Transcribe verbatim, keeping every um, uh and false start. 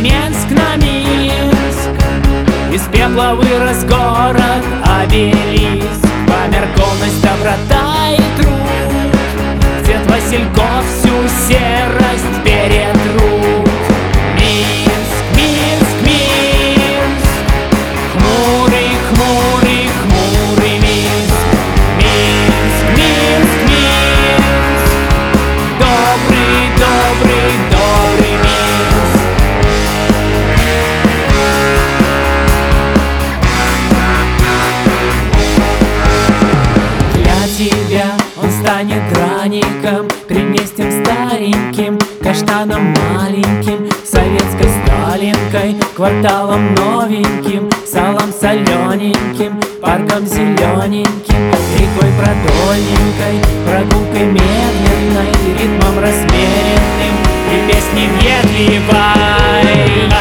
Минск на Минск. Из пепла вырос город Обелиск. Померкованность, доброта и труд, Дед Васильков всю серость перетрут. Минск, Минск, Минск, хмурый, хмурый, хмурый Минск. Минск, Минск, Минск, добрый, добрый, добрый Минск. Для тебя он станет драником, предместьем стареньким, каштаном маленьким, советской Сталинкой, кварталом новеньким, салом солененьким, парком зелененьким, рекой продольненькой, прогулкой медленной, ритмом размеренным и песней въедливой.